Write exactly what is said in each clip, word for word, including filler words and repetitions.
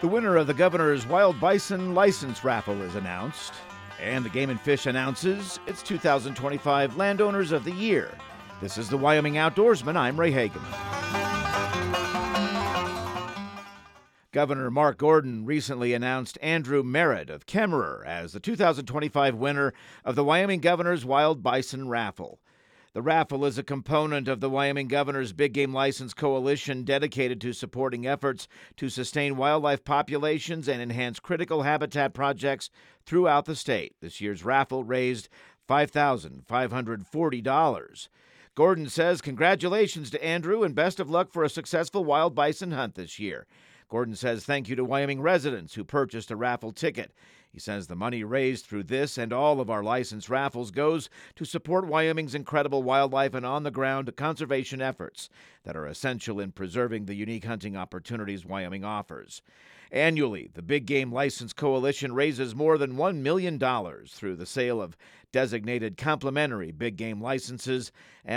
The winner of the Governor's Wild Bison License Raffle is announced, and the Game and Fish announces its two thousand twenty-five Landowners of the Year. This is the Wyoming Outdoorsman. I'm Ray Hageman. Governor Mark Gordon recently announced Andrew Merritt of Kemmerer as the two thousand twenty-five winner of the Wyoming Governor's Wild Bison Raffle. The raffle is a component of the Wyoming Governor's Big Game License Coalition dedicated to supporting efforts to sustain wildlife populations and enhance critical habitat projects throughout the state. This year's raffle raised five thousand five hundred forty dollars. Gordon says congratulations to Andrew and best of luck for a successful wild bison hunt this year. Gordon says thank you to Wyoming residents who purchased a raffle ticket. He says the money raised through this and all of our license raffles goes to support Wyoming's incredible wildlife and on-the-ground conservation efforts that are essential in preserving the unique hunting opportunities Wyoming offers. Annually, the Big Game License Coalition raises more than one million dollars through the sale of designated complimentary big game licenses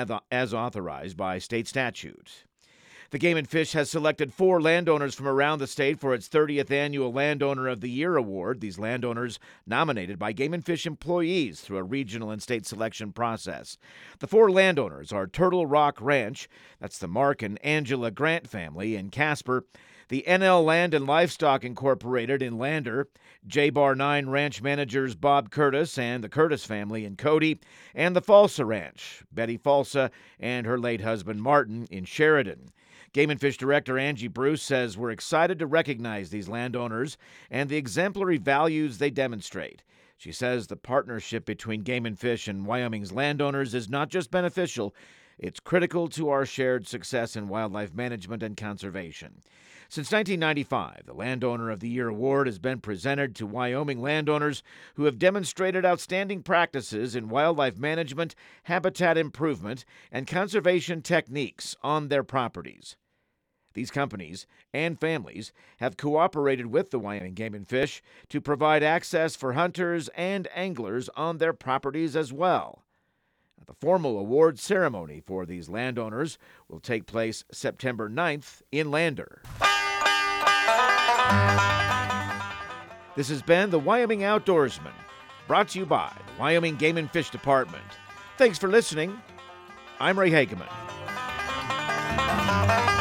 as authorized by state statute. The Game and Fish has selected four landowners from around the state for its thirtieth Annual Landowner of the Year Award. These landowners nominated by Game and Fish employees through a regional and state selection process. The four landowners are Turtle Rock Ranch, that's the Mark and Angela Grant family in Casper, the N L Land and Livestock Incorporated in Lander, J Bar nine Ranch managers Bob Curtis and the Curtis family in Cody, and the Falsa Ranch, Betty Falsa and her late husband Martin in Sheridan. Game and Fish Director Angie Bruce says we're excited to recognize these landowners and the exemplary values they demonstrate. She says the partnership between Game and Fish and Wyoming's landowners is not just beneficial, it's critical to our shared success in wildlife management and conservation. Since nineteen ninety-five, the Landowner of the Year Award has been presented to Wyoming landowners who have demonstrated outstanding practices in wildlife management, habitat improvement, and conservation techniques on their properties. These companies and families have cooperated with the Wyoming Game and Fish to provide access for hunters and anglers on their properties as well. The formal award ceremony for these landowners will take place September ninth in Lander. This has been the Wyoming Outdoorsman, brought to you by the Wyoming Game and Fish Department. Thanks for listening. I'm Ray Hageman.